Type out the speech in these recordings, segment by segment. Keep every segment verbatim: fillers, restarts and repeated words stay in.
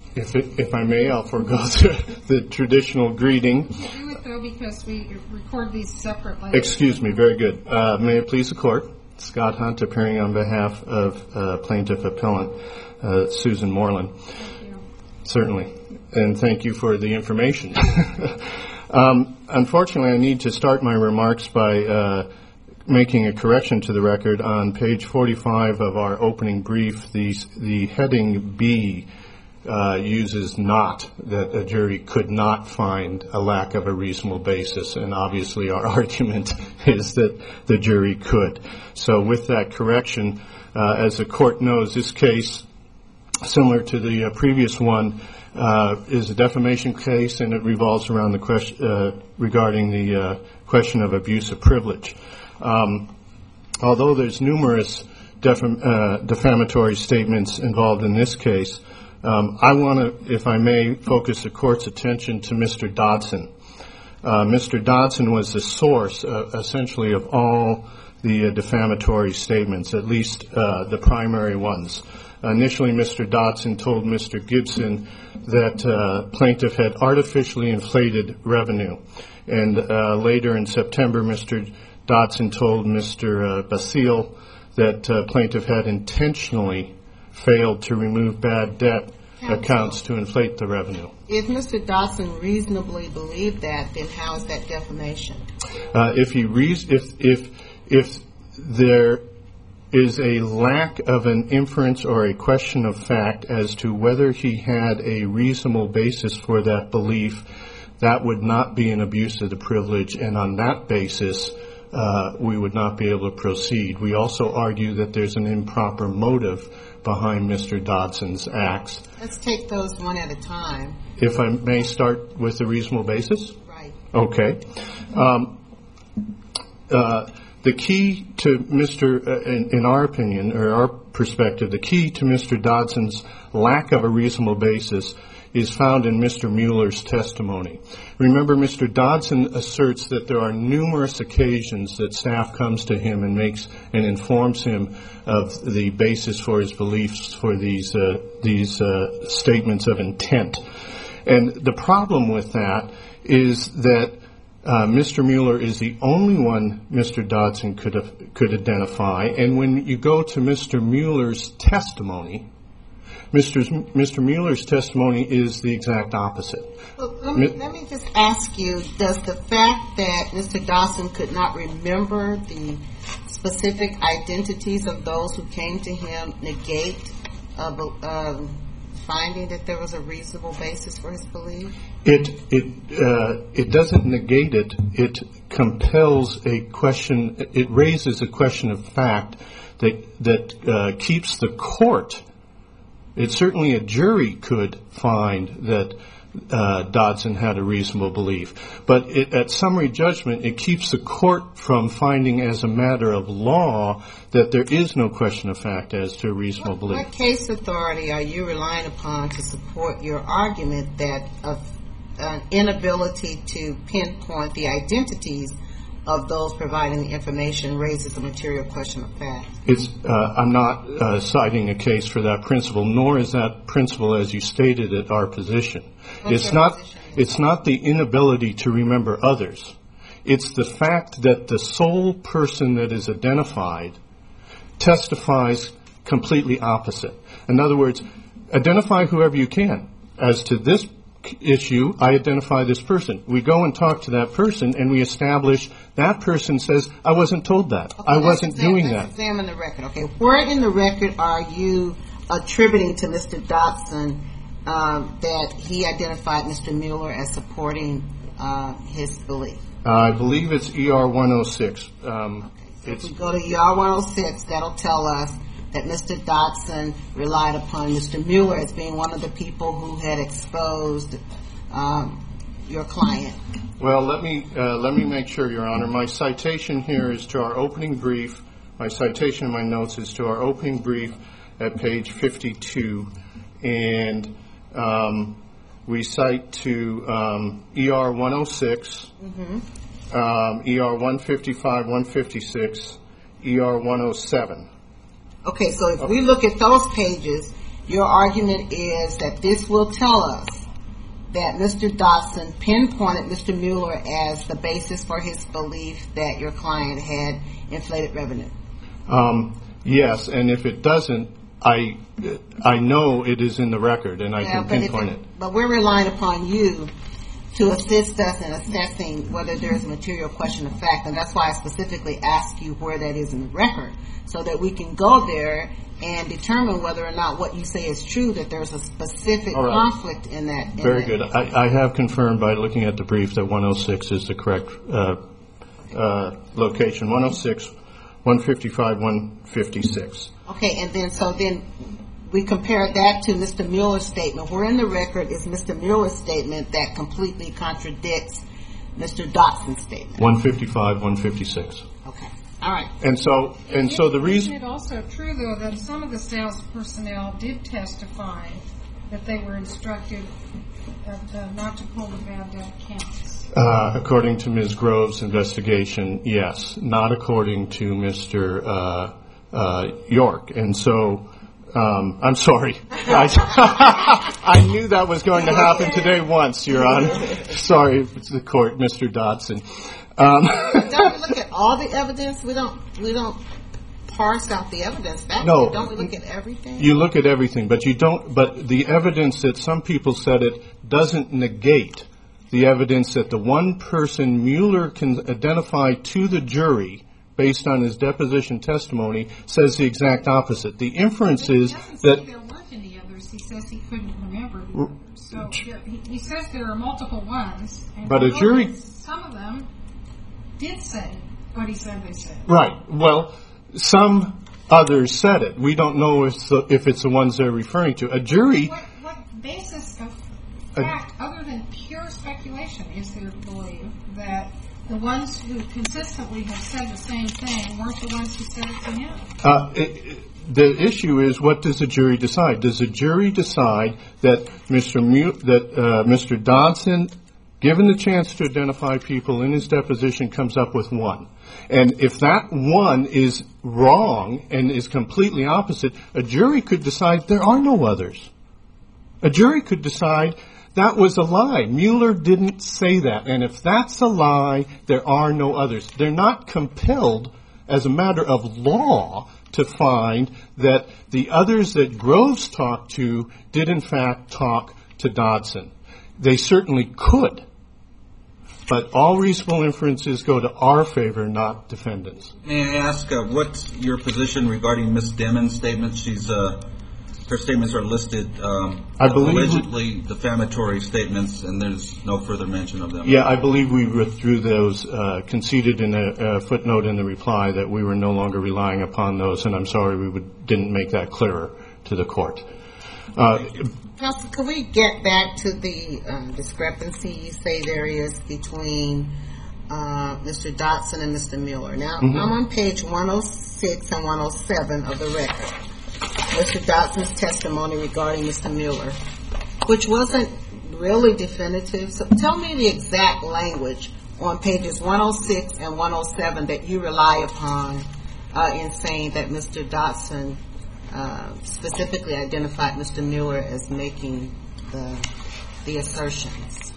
If it, if I may, I'll forego the, the traditional greeting. You do it, though, because we record these separately. Excuse me. Very good. Uh, may it please the Court, Scott Hunt appearing on behalf of uh, plaintiff appellant uh, Susan Moreland. Thank you. Certainly. And thank you for the information. um, unfortunately, I need to start my remarks by uh, making a correction to the record. On page forty-five of our opening brief, the, the heading B uh, uses not, that a jury could not find a lack of a reasonable basis. And obviously our argument is that the jury could. So with that correction, uh, as the Court knows, this case, similar to the uh, previous one, uh, is a defamation case, and it revolves around the question uh, regarding the uh, question of abuse of privilege. Um, although there's numerous defam- uh, defamatory statements involved in this case, um, I want to, if I may, focus the Court's attention to Mister Dodson. Uh, Mister Dodson was the source, uh, essentially, of all the uh, defamatory statements, at least uh, the primary ones. Initially, Mister Dodson told Mister Gibson that uh, plaintiff had artificially inflated revenue. And uh, later in September, Mister Dodson told Mister Uh, Basile that uh, plaintiff had intentionally failed to remove bad debt Counsel. accounts to inflate the revenue. If Mister Dodson reasonably believed that, then how is that defamation? Uh, if he re- if if if there is a lack of an inference or a question of fact as to whether he had a reasonable basis for that belief, that would not be an abuse of the privilege, and on that basis, uh, we would not be able to proceed. We also argue that there's an improper motive behind Mister Dodson's acts. Let's take those one at a time. If I may start with the reasonable basis? Right. Okay. Um, uh, The key to Mister Uh, in, in our opinion, or our perspective, the key to Mister Dodson's lack of a reasonable basis is found in Mister Mueller's testimony. Remember, Mister Dodson asserts that there are numerous occasions that staff comes to him and makes and informs him of the basis for his beliefs for these uh, these uh, statements of intent. And the problem with that is that Uh, Mister Mueller is the only one Mister Dodson could have, could identify, and when you go to Mister Mueller's testimony, Mister Mister Mueller's testimony is the exact opposite. Well, let, me, let me just ask you: does the fact that Mister Dodson could not remember the specific identities of those who came to him negate uh, uh, finding that there was a reasonable basis for his belief? It it uh, it doesn't negate it. It compels a question. It raises a question of fact that that uh, keeps the court. It certainly a jury could find that uh, Dodson had a reasonable belief, but it, at summary judgment, it keeps the court from finding as a matter of law that there is no question of fact as to a reasonable what, belief. What case authority are you relying upon to support your argument that of an inability to pinpoint the identities of those providing the information raises a material question of fact? It's, uh, I'm not uh, citing a case for that principle, nor is that principle, as you stated it, our position. What's it's your not. position? It's not the inability to remember others. It's the fact that the sole person that is identified testifies completely opposite. In other words, identify whoever you can. As to this issue, I identify this person. We go and talk to that person, and we establish that person says, I wasn't told that. Okay, I wasn't examine, doing let's that. Examine the record. Okay, where in the record are you attributing to Mister Dodson um, that he identified Mister Mueller as supporting uh, his belief? Uh, I believe it's E R one oh six. Um, okay, so it's, if we go to E R one oh six, that'll tell us that Mister Dodson relied upon Mister Mueller as being one of the people who had exposed um, your client. Well, let me uh, let me make sure, Your Honor. My citation here is to our opening brief. My citation in my notes is to our opening brief at page fifty-two, and um, we cite to um, E R one oh six, mm-hmm. um, E R one fifty-five, one fifty-six, E R one oh seven. Okay, so if we look at those pages, your argument is that this will tell us that Mister Dotson pinpointed Mister Mueller as the basis for his belief that your client had inflated revenue. Um, yes, and if it doesn't, I I know it is in the record, and I yeah, can but pinpoint it, it. But we're relying upon you to assist us in assessing whether there's a material question of fact, and that's why I specifically asked you where that is in the record, so that we can go there and determine whether or not what you say is true, that there's a specific All right. conflict in that. In Very that. good. I, I have confirmed by looking at the brief that one oh six is the correct uh, uh, location. one oh six, one fifty-five, one fifty-six. Okay, and then so then we compare that to Mister Mueller's statement. Where in the record is Mister Mueller's statement that completely contradicts Mister Dotson's statement? one fifty-five, one fifty-six. Okay. All right. And so, and so the Isn't reason. it also true, though, that some of the sales personnel did testify that they were instructed uh, uh, not to pull the bad debt counts? Uh, according to Miz Grove's investigation, yes. Not according to Mister Uh, uh, York. And so, um, I'm sorry. I, I knew that was going to happen today once, Your Honor. Sorry, it's the court, Mister Dotson. Um, Don't we look at all the evidence? We don't. We don't parse out the evidence. That No. way. Don't we look at everything? You look at everything, but you don't. But the evidence that some people said it doesn't negate the evidence that the one person Mueller can identify to the jury, based on his deposition testimony, says the exact opposite. The inference is He doesn't that. say there weren't any others. He says he couldn't remember the others. So there, he, he says there are multiple ones. And But a we know jury- that some of them did say what he said they said. Right. Well, some others said it. We don't know if the, if it's the ones they're referring to. A jury. What, what basis of fact, other than pure speculation, is there to believe that the ones who consistently have said the same thing weren't the ones who said it to him? Uh, it, it, the issue is, what does the jury decide? Does the jury decide that Mister Mu- that uh, Mister Dodson, given the chance to identify people in his deposition, comes up with one? And if that one is wrong and is completely opposite, a jury could decide there are no others. A jury could decide that was a lie. Mueller didn't say that. And if that's a lie, there are no others. They're not compelled, as a matter of law, to find that the others that Groves talked to did in fact talk to Dodson. They certainly could. But all reasonable inferences go to our favor, not defendants. May I ask, uh, what's your position regarding Miz Demon's statements? She's, uh, her statements are listed, um, I believe allegedly defamatory statements, and there's no further mention of them. Yeah, I believe we withdrew those, uh, conceded in a, a footnote in the reply that we were no longer relying upon those, and I'm sorry we would, didn't make that clearer to the court. Uh, Counsel, can we get back to the um, discrepancy you say there is between uh, Mister Dotson and Mister Mueller? Now, Mm-hmm. I'm on page one oh six and one oh seven of the record. Mister Dotson's testimony regarding Mister Mueller, which wasn't really definitive. So tell me the exact language on pages one oh six and one oh seven that you rely upon uh, in saying that Mister Dotson Uh, specifically identified Mister Mueller as making the the assertions.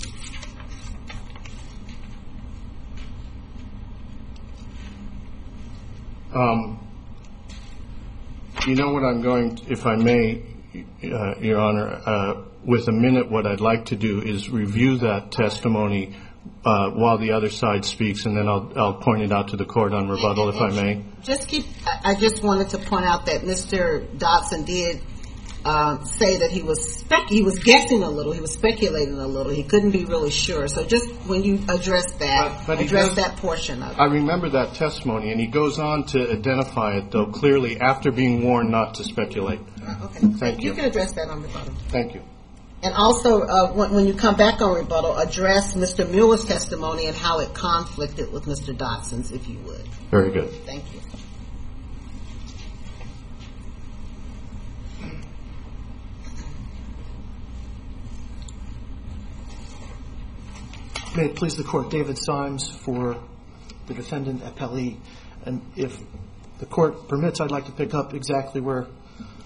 Um, you know what I'm going to, if I may, uh, Your Honor, uh, with a minute, what I'd like to do is review that testimony uh, while the other side speaks, and then I'll, I'll point it out to the court on rebuttal, if I may. Just keep. I I just wanted to point out that Mister Dotson did uh, say that he was spec. He was guessing a little. He was speculating a little. He couldn't be really sure. So just when you address that, But- but he address does- that portion of it. I remember that testimony, and he goes on to identify it, though, clearly after being warned not to speculate. Uh, okay. Thank you. You can address that on rebuttal. Thank you. And also, uh, when, when you come back on rebuttal, address Mister Mueller's testimony and how it conflicted with Mister Dotson's, if you would. Very good. Thank you. May it please the Court, David Symes for the defendant appellee. And if the Court permits, I'd like to pick up exactly where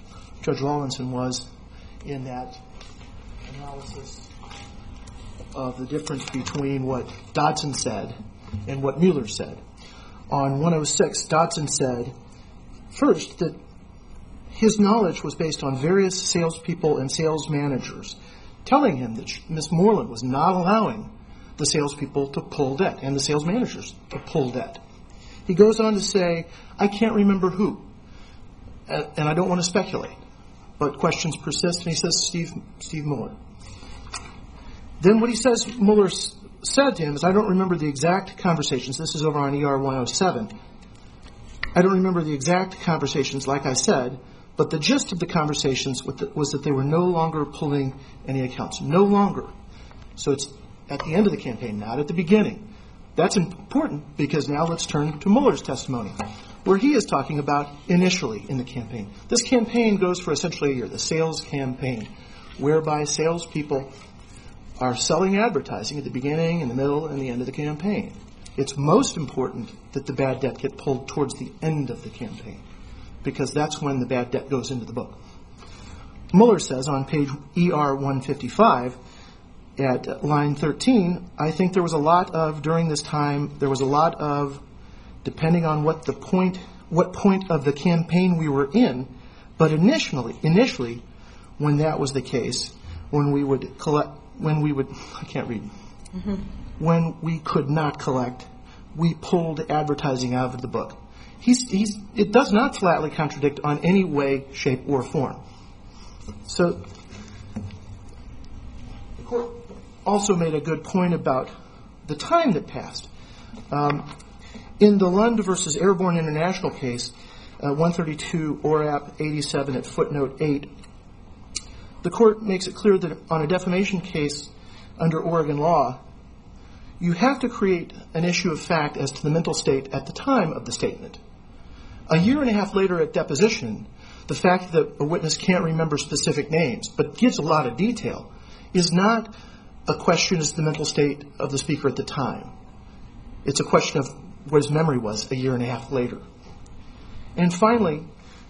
Judge Rawlinson was in that analysis of the difference between what Dodson said and what Mueller said. On one oh six, Dodson said, first, that his knowledge was based on various salespeople and sales managers telling him that Miz Moreland was not allowing the salespeople to pull debt and the sales managers to pull debt. He goes on to say, I can't remember who, and I don't want to speculate, but questions persist, and he says, Steve, Steve Mueller. Then what he says Mueller said to him is, I don't remember the exact conversations. This is over on E R one oh seven. I don't remember the exact conversations, like I said, but the gist of the conversations was that they were no longer pulling any accounts. No longer. So it's at the end of the campaign, not at the beginning. That's important because now let's turn to Mueller's testimony, where he is talking about initially in the campaign. This campaign goes for essentially a year, the sales campaign, whereby salespeople are selling advertising at the beginning, in the middle, and the end of the campaign. It's most important that the bad debt get pulled towards the end of the campaign, because that's when the bad debt goes into the book. Mueller says on page E R one fifty-five, at line thirteen, I think there was a lot of, during this time, there was a lot of, depending on what the point, what point of the campaign we were in, but initially, initially, when that was the case, when we would collect, when we would, I can't read, mm-hmm. when we could not collect, we pulled advertising out of the book. He's, he's, it does not flatly contradict on any way, shape, or form. So the court also made a good point about the time that passed. Um, in the Lund versus Airborne International case, uh, one thirty-two O R A P eighty-seven at footnote eight, the court makes it clear that on a defamation case under Oregon law, you have to create an issue of fact as to the mental state at the time of the statement. A year and a half later at deposition, the fact that a witness can't remember specific names but gives a lot of detail is not a question as to the mental state of the speaker at the time. It's a question of what his memory was a year and a half later. And finally,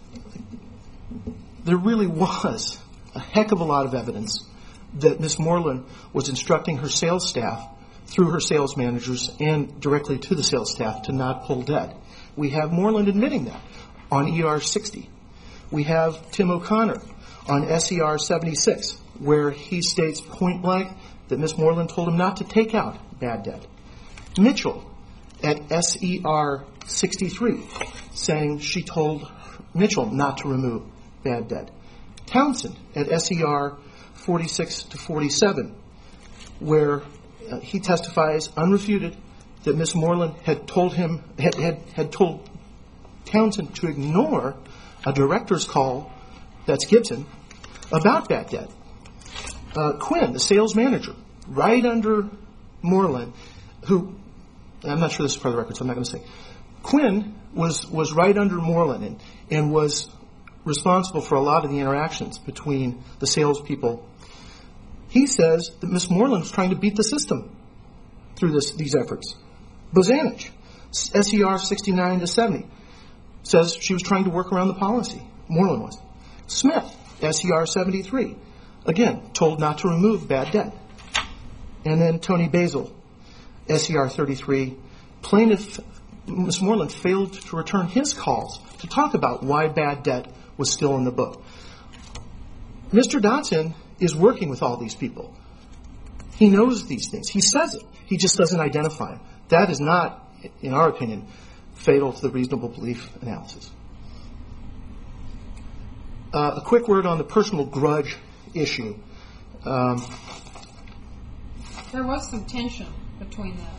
there really was a heck of a lot of evidence that Miz Moreland was instructing her sales staff through her sales managers and directly to the sales staff to not pull debt. We have Moreland admitting that on E R sixty. We have Tim O'Connor on S E R seventy-six, where he states point blank that Miz Moreland told him not to take out bad debt. Mitchell at S E R sixty-three, saying she told Mitchell not to remove bad debt. Townsend at S E R forty-six to forty-seven, where uh, he testifies unrefuted that Miz Moreland had told him had, had, had told Townsend to ignore a director's call, that's Gibson, about bad debt. Uh, Quinn, the sales manager, right under Moreland, who, I'm not sure this is part of the record, so I'm not going to say. Quinn was, was right under Moreland and, and was responsible for a lot of the interactions between the salespeople. He says that Miz Moreland was trying to beat the system through this, these efforts. Bozanich, S E R sixty-nine to seventy, says she was trying to work around the policy. Moreland was. Smith, S E R seventy-three, again, told not to remove bad debt. And then Tony Basil, S E R thirty-three, plaintiff, Miz Moreland failed to return his calls to talk about why bad debt was still in the book. Mister Dodson is working with all these people. He knows these things. He says it. He just doesn't identify them. That is not, in our opinion, fatal to the reasonable belief analysis. Uh, a quick word on the personal grudge issue. Um, there was some tension between that.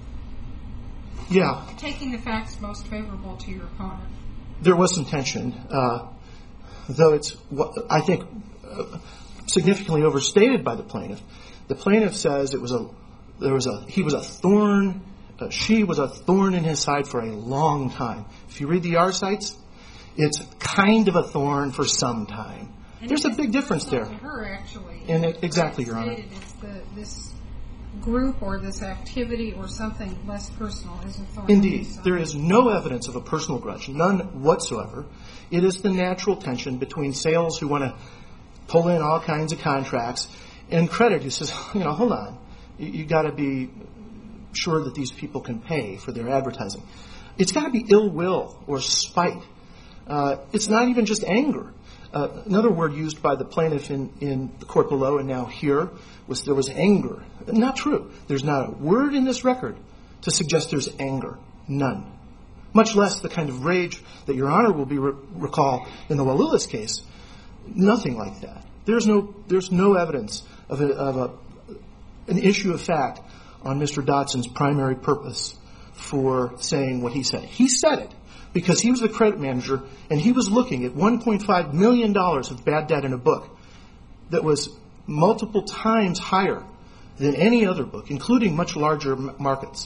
Yeah. Taking the facts most favorable to your opponent. There was some tension, uh, though it's, I think, uh, significantly overstated by the plaintiff. The plaintiff says it was a, there was a, he was a thorn, uh, she was a thorn in his side for a long time. If you read the R cites, it's kind of a thorn for some time. And There's a big difference there. To her, actually. And it, exactly, Your Honor. It's the, this group or this activity or something less personal is a thorn. Indeed. There is no evidence of a personal grudge, none whatsoever. It is the natural tension between sales who want to pull in all kinds of contracts and credit who says, you know, hold on, you, you got to be sure that these people can pay for their advertising. It's got to be ill will or spite. Uh, it's not even just anger. Uh, another word used by the plaintiff in, in the court below and now here was there was anger. Not true. There's not a word in this record to suggest there's anger. None. Much less the kind of rage that Your Honor will be re- recall in the Walulis case. Nothing like that. There's no there's no evidence of a, of a an issue of fact on Mister Dotson's primary purpose for saying what he said. He said it because he was the credit manager and he was looking at one point five million dollars of bad debt in a book that was multiple times higher than any other book, including much larger m- markets.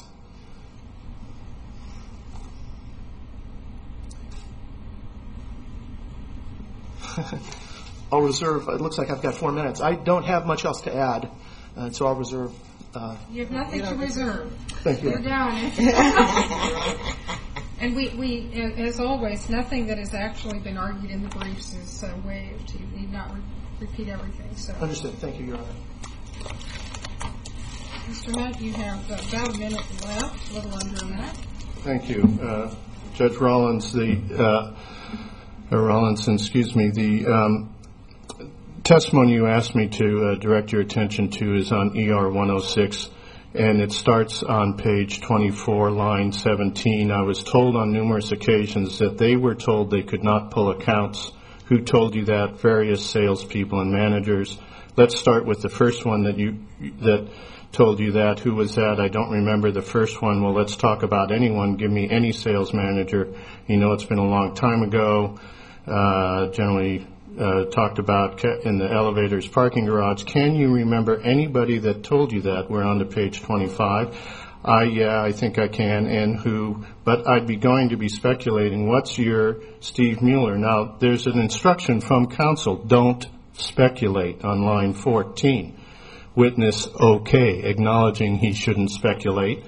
I'll reserve, it looks like I've got four minutes. I don't have much else to add, uh, so I'll reserve. Uh, You have nothing to reserve. Thank you. You're down. And we, we, as always, nothing that has actually been argued in the briefs is uh, waived. You need not re- repeat everything. So, Understood. Thank you, Your Honor. Mister Hunt, you have uh, about a minute left, a little under a minute. Thank you. Uh, Judge Rollins, the, uh, uh, Rollinson, excuse me, the um, testimony you asked me to uh, direct your attention to is on E R one oh six, and it starts on page twenty-four, line seventeen. I was told on numerous occasions that they were told they could not pull accounts. Who told you that? Various salespeople and managers. Let's start with the first one that you that told you that. Who was that? I don't remember the first one. Well, let's talk about anyone. Give me any sales manager. You know, it's been a long time ago. Uh, generally uh, talked about in the elevator's parking garage. Can you remember anybody that told you that? We're on to page twenty-five. I, yeah, I think I can. And who? But I'd be going to be speculating. What's your Steve Mueller? Now, there's an instruction from counsel. Don't speculate on line fourteen. Witness, okay, acknowledging he shouldn't speculate.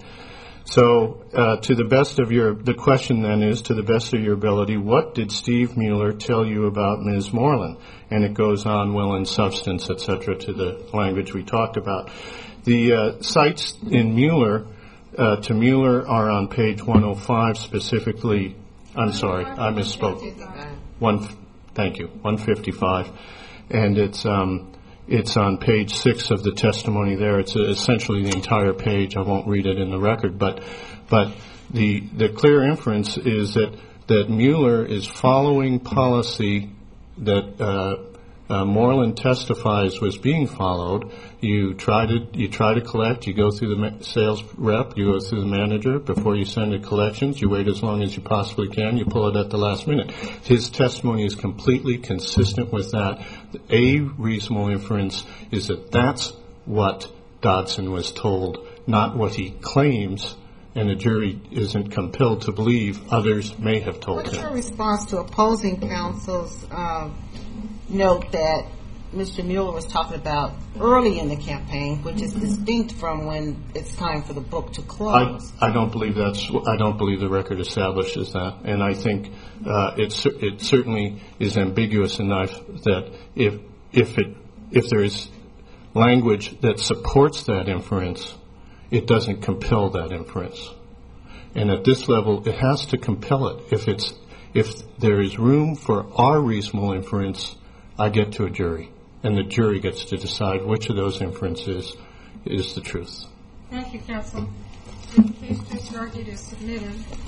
So, uh, to the best of your, the question then is, to the best of your ability, what did Steve Mueller tell you about Miz Moreland? And it goes on, will and substance, et cetera, to the language we talked about. The uh, cites in Mueller, uh, to Mueller are on page one oh five specifically. I'm sorry, I misspoke. One, thank you, one fifty-five. And it's, um, It's on page six of the testimony there. It's essentially the entire page. I won't read it in the record, but but the the clear inference is that that Mueller is following policy that uh, uh, Moreland testifies was being followed. You try to you try to collect. You go through the ma- sales rep. You go through the manager before you send it collections. You wait as long as you possibly can. You pull it at the last minute. His testimony is completely consistent with that. A reasonable inference is that that's what Dodson was told, not what he claims, and the jury isn't compelled to believe others may have told What's him. your response to opposing counsel's uh, note that Mister Mueller was talking about early in the campaign, which is distinct from when it's time for the book to close? I, I don't believe that's. I don't believe the record establishes that, and I think uh, it it certainly is ambiguous enough that if if it if there is language that supports that inference, it doesn't compel that inference. And at this level, it has to compel it. If it's if there is room for our reasonable inference, I get to a jury. And the jury gets to decide which of those inferences is the truth. Thank you, counsel. The case just argued is submitted.